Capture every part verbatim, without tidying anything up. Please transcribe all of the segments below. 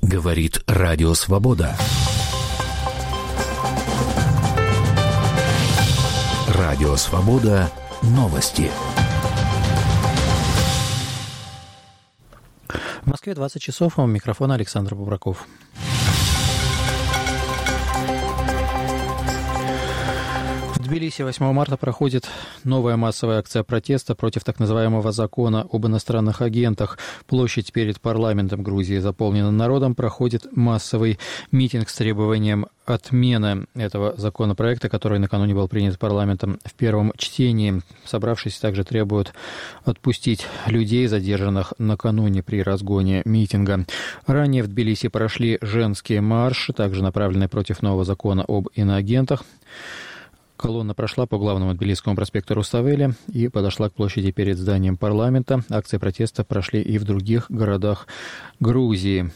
Говорит Радио Свобода. Радио Свобода. Новости. В Москве двадцать часов, а у микрофона Александр Бубраков. В Тбилиси восьмого марта проходит новая массовая акция протеста против так называемого закона об иностранных агентах. Площадь перед парламентом Грузии заполнена народом. Проходит массовый митинг с требованием отмены этого законопроекта, который накануне был принят парламентом в первом чтении. Собравшись, также требуют отпустить людей, задержанных накануне при разгоне митинга. Ранее в Тбилиси прошли женские марши, также направленные против нового закона об иноагентах. Колонна прошла по главному Тбилисскому проспекту Руставели и подошла к площади перед зданием парламента. Акции протеста прошли и в других городах Грузии.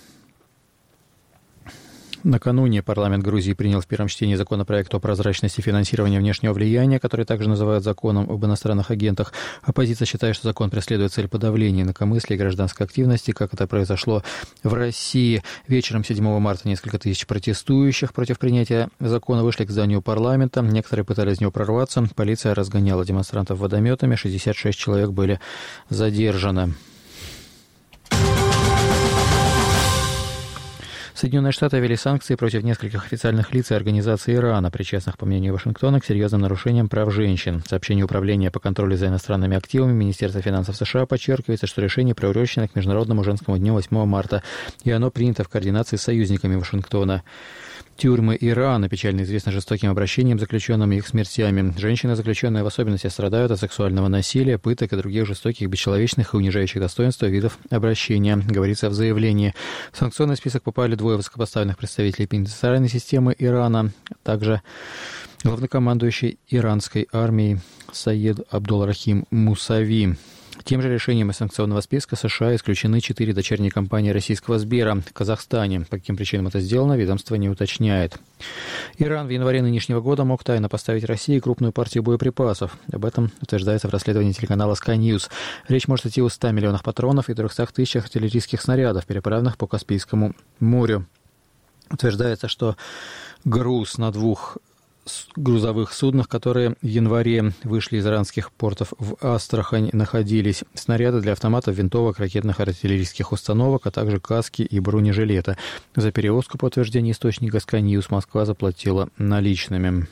Накануне парламент Грузии принял в первом чтении законопроект о прозрачности финансирования внешнего влияния, который также называют законом об иностранных агентах. Оппозиция считает, что закон преследует цель подавления инакомыслия и гражданской активности, как это произошло в России. Вечером седьмого марта несколько тысяч протестующих против принятия закона вышли к зданию парламента. Некоторые пытались в него прорваться. Полиция разгоняла демонстрантов водометами. шестьдесят шесть человек были задержаны. Соединенные Штаты ввели санкции против нескольких официальных лиц и организаций Ирана, причастных, по мнению Вашингтона, к серьезным нарушениям прав женщин. В сообщении Управления по контролю за иностранными активами Министерства финансов США подчеркивается, что решение приурочено к Международному женскому дню восьмого марта, и оно принято в координации с союзниками Вашингтона. Тюрьмы Ирана печально известны жестоким обращением с заключенными и их смертями. Женщины, заключенные в особенности, страдают от сексуального насилия, пыток и других жестоких, бесчеловечных и унижающих достоинства видов обращения, говорится в заявлении. В санкционный список попали двое высокопоставленных представителей пенитенциарной системы Ирана, а также главнокомандующий иранской армией Саед Абдул-Рахим Мусави. Тем же решением из санкционного списка США исключены четыре дочерние компании российского Сбера в Казахстане. По каким причинам это сделано, ведомство не уточняет. Иран в январе нынешнего года мог тайно поставить России крупную партию боеприпасов. Об этом утверждается в расследовании телеканала Sky News. Речь может идти о ста миллионах патронов и трехстах тысячах артиллерийских снарядов, переправленных по Каспийскому морю. Утверждается, что груз на двух грузовых суднах, которые в январе вышли из иранских портов в Астрахань, находились снаряды для автоматов, винтовок, ракетных артиллерийских установок, а также каски и бронежилеты. За перевозку, по утверждению источника Sky News, Москва заплатила наличными.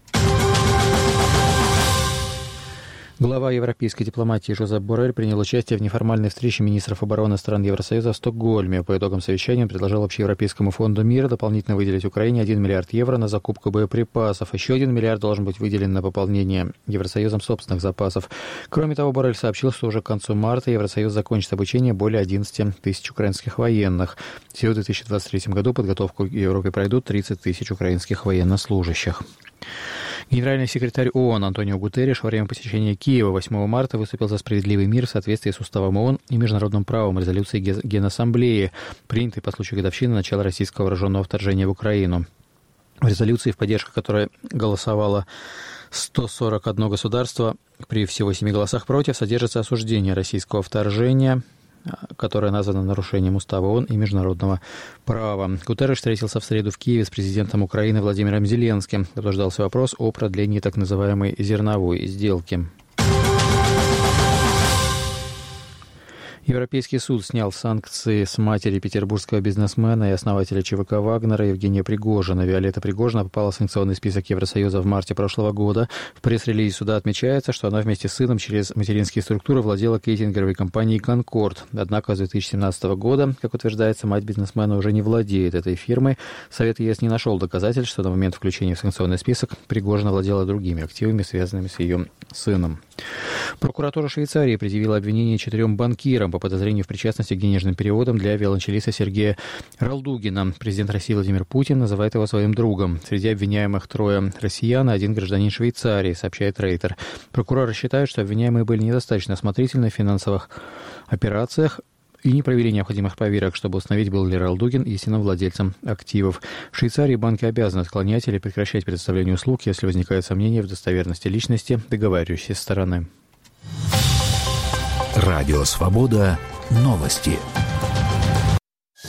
Глава европейской дипломатии Жозеп Боррель принял участие в неформальной встрече министров обороны стран Евросоюза в Стокгольме. По итогам совещания он предложил Общеевропейскому фонду мира дополнительно выделить Украине один миллиард евро на закупку боеприпасов. Еще один миллиард должен быть выделен на пополнение Евросоюзом собственных запасов. Кроме того, Боррель сообщил, что уже к концу марта Евросоюз закончит обучение более одиннадцати тысяч украинских военных. Всего в две тысячи двадцать третьем году подготовку в Европе пройдут тридцать тысяч украинских военнослужащих. Генеральный секретарь ООН Антонио Гутерриш во время посещения Киева восьмого марта выступил за справедливый мир в соответствии с Уставом ООН и международным правом, резолюцией Генассамблеи, принятой по случаю годовщины начала российского вооруженного вторжения в Украину. В резолюции, в поддержку которой голосовало сто сорок одно государство, при всего семи голосах против, содержится осуждение российского вторжения, которое названо нарушением Устава ООН и международного права. Гутерриш встретился в среду в Киеве с президентом Украины Владимиром Зеленским. Обсуждался вопрос о продлении так называемой зерновой сделки. Европейский суд снял санкции с матери петербургского бизнесмена и основателя ЧВК «Вагнера» Евгения Пригожина. Виолетта Пригожина попала в санкционный список Евросоюза в марте прошлого года. В пресс-релизе суда отмечается, что она вместе с сыном через материнские структуры владела кейтинговой компанией «Конкорд». Однако с две тысячи семнадцатого года, как утверждается, мать бизнесмена уже не владеет этой фирмой. Совет ЕС не нашел доказательств, что на момент включения в санкционный список Пригожина владела другими активами, связанными с ее сыном. Прокуратура Швейцарии предъявила обвинение четырем банкирам по подозрению в причастности к денежным переводам для виолончелиста Сергея Ралдугина. Президент России Владимир Путин называет его своим другом. Среди обвиняемых трое россиян и один гражданин Швейцарии, сообщает Рейтер. Прокуроры считают, что обвиняемые были недостаточно осмотрительны в финансовых операциях и не провели необходимых проверок, чтобы установить, был ли Ралдугин истинным владельцем активов. В Швейцарии банки обязаны отклонять или прекращать предоставление услуг, если возникают сомнения в достоверности личности договаривающейся стороны. Радио Свобода. Новости.